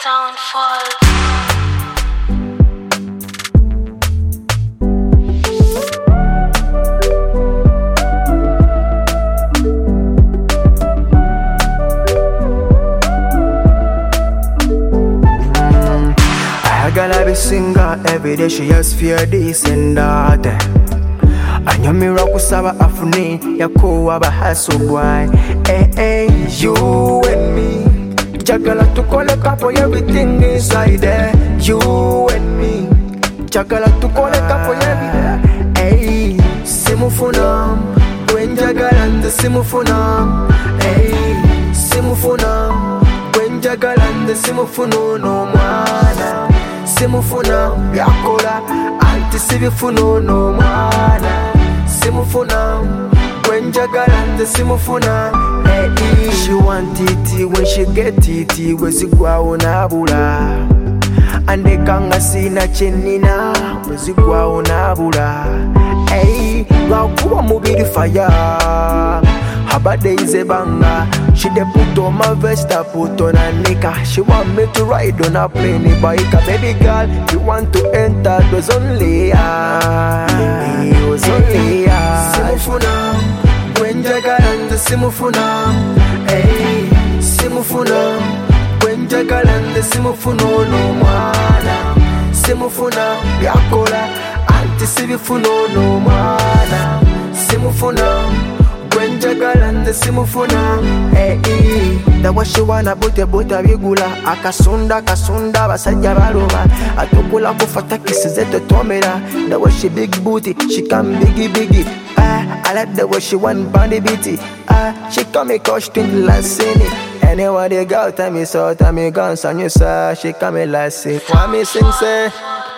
Soundfall. I gotta be single every day. She has fear this and that. Anyamira kusaba afuni yakuwa bahaso boy. Hey, you and me. Jagala tukole kapo everything inside there. You and me. Jagala tukole kapo everything. Hey, simufuna. When jagala nde simufuna. Hey, simufuna. When jagala nde simufuna no mwana. Simufuna yakola anti sibifuno no mwana. Simufuna when jagala nde simufuna. Hey, she want it when she get it. Wezigwa onabula ande kanga sina chenina. Wezigwa onabula. Hey, wakuwa mubiri fire. Habade is a banger. She de put on my vest, I put on a nika. She want me to ride on a plane bike. Baby girl, you want to enter, it was only it was only Simufuna, when jagalan simufuna. Hey, simufuna, when jagalan simufuna no mana. Simufuna, yakola, anti sibifuno no mana. Simufuna. When jagala nde simufuna. Hey, that what she wanna buta bigula. Akasunda basajja baloma. Atukula kufata kisi zetu tomera. That what she big booty, she come biggie. I like the way she want bandy beaty. She come me coach twin last scene. Anyway the girl tell me so, tell me guns on you sir. She come me last scene. Want me sing say